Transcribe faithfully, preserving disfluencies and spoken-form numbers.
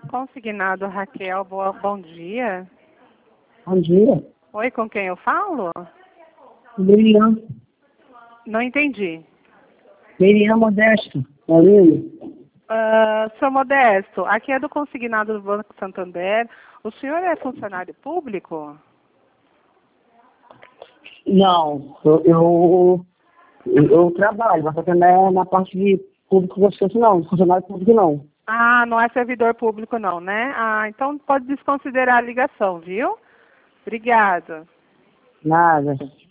Consignado Raquel, boa, bom dia. Bom dia. Oi, com quem eu falo? Miriam. Não entendi. Miriam Modesto. Paulinho. Uh, seu Modesto, aqui é do Consignado do Banco Santander. O senhor é funcionário público? Não, eu, eu, eu, eu trabalho, mas também é na parte de público não, funcionário público não. Ah, não é servidor público não, né? Ah, então pode desconsiderar a ligação, viu? Obrigada. Nada.